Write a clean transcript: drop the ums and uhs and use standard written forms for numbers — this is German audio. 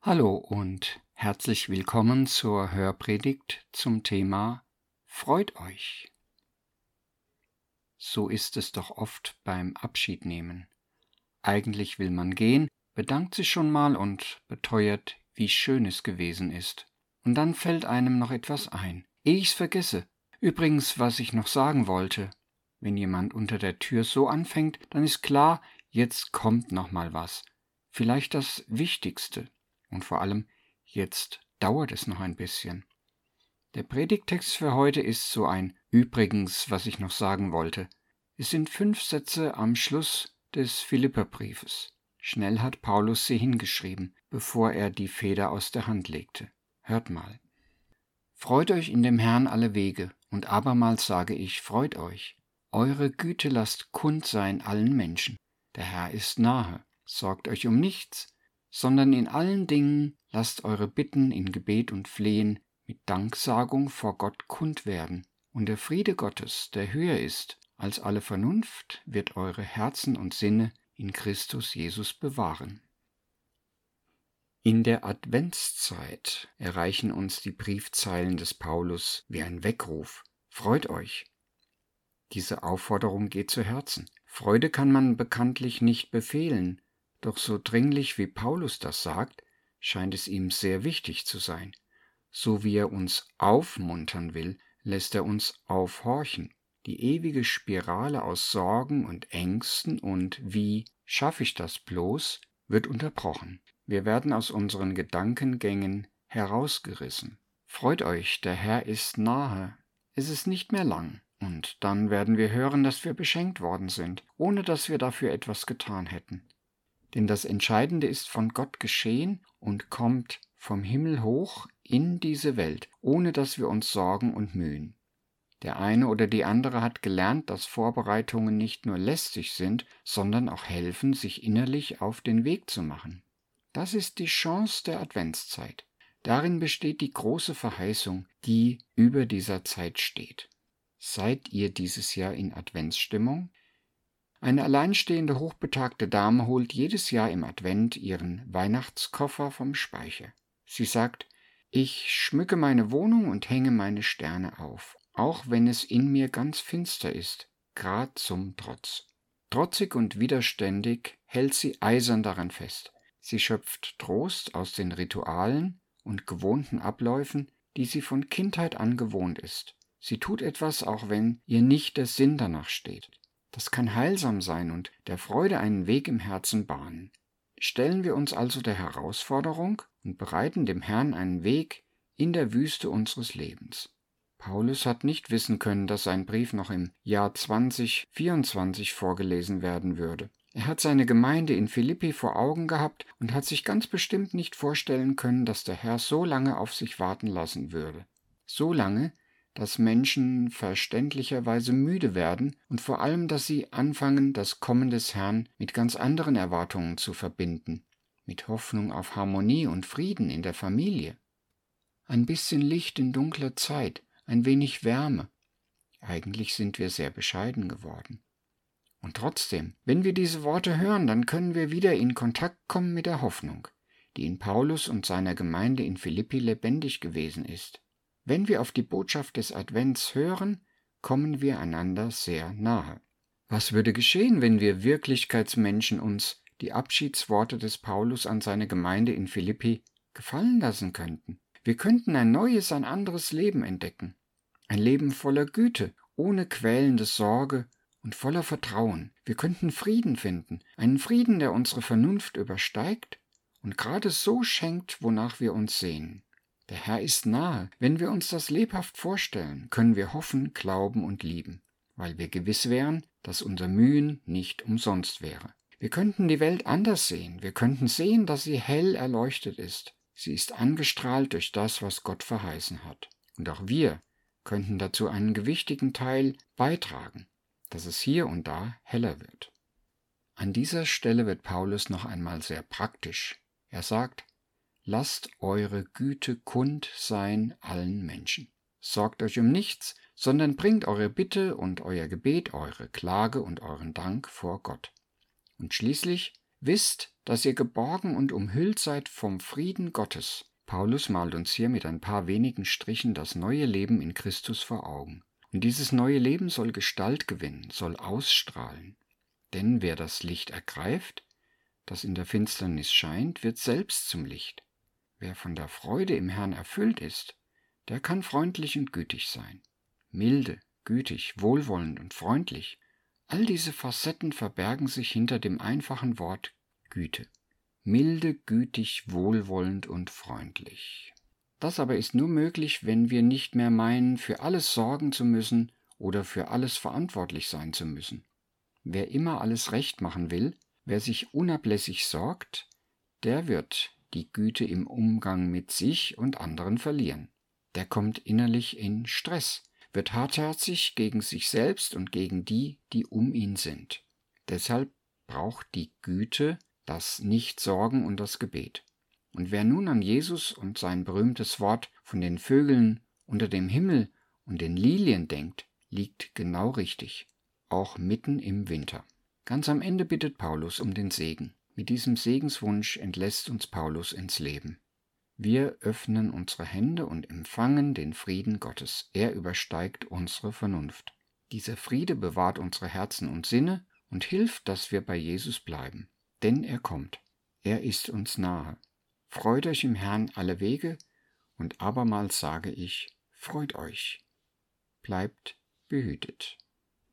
Hallo und herzlich willkommen zur Hörpredigt zum Thema Freut euch. So ist es doch oft beim Abschiednehmen. Eigentlich will man gehen, bedankt sich schon mal und beteuert, wie schön es gewesen ist. Und dann fällt einem noch etwas ein. Ehe ich's vergesse. Übrigens, was ich noch sagen wollte. Wenn jemand unter der Tür so anfängt, dann ist klar, jetzt kommt noch mal was. Vielleicht das Wichtigste. Und vor allem, jetzt dauert es noch ein bisschen. Der Predigttext für heute ist so ein Übrigens, was ich noch sagen wollte. Es sind 5 Sätze am Schluss des Philipperbriefes. Schnell hat Paulus sie hingeschrieben, bevor er die Feder aus der Hand legte. Hört mal. Freut euch in dem Herrn alle Wege, und abermals sage ich, freut euch. Eure Güte lasst kund sein allen Menschen. Der Herr ist nahe. Sorgt euch um nichts, sondern in allen Dingen lasst eure Bitten in Gebet und Flehen mit Danksagung vor Gott kund werden. Und der Friede Gottes, der höher ist als alle Vernunft, wird eure Herzen und Sinne in Christus Jesus bewahren. In der Adventszeit erreichen uns die Briefzeilen des Paulus wie ein Weckruf. Freut euch! Diese Aufforderung geht zu Herzen. Freude kann man bekanntlich nicht befehlen, doch so dringlich wie Paulus das sagt, scheint es ihm sehr wichtig zu sein. So wie er uns aufmuntern will, lässt er uns aufhorchen. Die ewige Spirale aus Sorgen und Ängsten und wie schaffe ich das bloß, wird unterbrochen. Wir werden aus unseren Gedankengängen herausgerissen. Freut euch, der Herr ist nahe. Es ist nicht mehr lang. Und dann werden wir hören, dass wir beschenkt worden sind, ohne dass wir dafür etwas getan hätten. Denn das Entscheidende ist von Gott geschehen und kommt vom Himmel hoch in diese Welt, ohne dass wir uns sorgen und mühen. Der eine oder die andere hat gelernt, dass Vorbereitungen nicht nur lästig sind, sondern auch helfen, sich innerlich auf den Weg zu machen. Das ist die Chance der Adventszeit. Darin besteht die große Verheißung, die über dieser Zeit steht. Seid ihr dieses Jahr in Adventsstimmung? Eine alleinstehende, hochbetagte Dame holt jedes Jahr im Advent ihren Weihnachtskoffer vom Speicher. Sie sagt, ich schmücke meine Wohnung und hänge meine Sterne auf, auch wenn es in mir ganz finster ist, grad zum Trotz. Trotzig und widerständig hält sie eisern daran fest. Sie schöpft Trost aus den Ritualen und gewohnten Abläufen, die sie von Kindheit an gewohnt ist. Sie tut etwas, auch wenn ihr nicht der Sinn danach steht. Das kann heilsam sein und der Freude einen Weg im Herzen bahnen. Stellen wir uns also der Herausforderung und bereiten dem Herrn einen Weg in der Wüste unseres Lebens. Paulus hat nicht wissen können, dass sein Brief noch im Jahr 2024 vorgelesen werden würde. Er hat seine Gemeinde in Philippi vor Augen gehabt und hat sich ganz bestimmt nicht vorstellen können, dass der Herr so lange auf sich warten lassen würde. So lange, dass Menschen verständlicherweise müde werden und vor allem, dass sie anfangen, das Kommen des Herrn mit ganz anderen Erwartungen zu verbinden, mit Hoffnung auf Harmonie und Frieden in der Familie. Ein bisschen Licht in dunkler Zeit, ein wenig Wärme. Eigentlich sind wir sehr bescheiden geworden. Und trotzdem, wenn wir diese Worte hören, dann können wir wieder in Kontakt kommen mit der Hoffnung, die in Paulus und seiner Gemeinde in Philippi lebendig gewesen ist. Wenn wir auf die Botschaft des Advents hören, kommen wir einander sehr nahe. Was würde geschehen, wenn wir Wirklichkeitsmenschen uns die Abschiedsworte des Paulus an seine Gemeinde in Philippi gefallen lassen könnten? Wir könnten ein neues, ein anderes Leben entdecken. Ein Leben voller Güte, ohne quälende Sorge und voller Vertrauen. Wir könnten Frieden finden, einen Frieden, der unsere Vernunft übersteigt und gerade so schenkt, wonach wir uns sehnen. Der Herr ist nahe. Wenn wir uns das lebhaft vorstellen, können wir hoffen, glauben und lieben, weil wir gewiss wären, dass unser Mühen nicht umsonst wäre. Wir könnten die Welt anders sehen. Wir könnten sehen, dass sie hell erleuchtet ist. Sie ist angestrahlt durch das, was Gott verheißen hat. Und auch wir könnten dazu einen gewichtigen Teil beitragen, dass es hier und da heller wird. An dieser Stelle wird Paulus noch einmal sehr praktisch. Er sagt, lasst eure Güte kund sein allen Menschen. Sorgt euch um nichts, sondern bringt eure Bitte und euer Gebet, eure Klage und euren Dank vor Gott. Und schließlich Wisst, dass ihr geborgen und umhüllt seid vom Frieden Gottes. Paulus malt uns hier mit ein paar wenigen Strichen das neue Leben in Christus vor Augen. Und dieses neue Leben soll Gestalt gewinnen, soll ausstrahlen. Denn wer das Licht ergreift, das in der Finsternis scheint, wird selbst zum Licht. Wer von der Freude im Herrn erfüllt ist, der kann freundlich und gütig sein. Milde, gütig, wohlwollend und freundlich. All diese Facetten verbergen sich hinter dem einfachen Wort Güte. Milde, gütig, wohlwollend und freundlich. Das aber ist nur möglich, wenn wir nicht mehr meinen, für alles sorgen zu müssen oder für alles verantwortlich sein zu müssen. Wer immer alles recht machen will, wer sich unablässig sorgt, der wird die Güte im Umgang mit sich und anderen verlieren. Der kommt innerlich in Stress, wird hartherzig gegen sich selbst und gegen die, die um ihn sind. Deshalb braucht die Güte das Nichtsorgen und das Gebet. Und wer nun an Jesus und sein berühmtes Wort von den Vögeln unter dem Himmel und den Lilien denkt, liegt genau richtig, auch mitten im Winter. Ganz am Ende bittet Paulus um den Segen. Mit diesem Segenswunsch entlässt uns Paulus ins Leben. Wir öffnen unsere Hände und empfangen den Frieden Gottes. Er übersteigt unsere Vernunft. Dieser Friede bewahrt unsere Herzen und Sinne und hilft, dass wir bei Jesus bleiben. Denn er kommt. Er ist uns nahe. Freut euch im Herrn alle Wege, und abermals sage ich, freut euch. Bleibt behütet.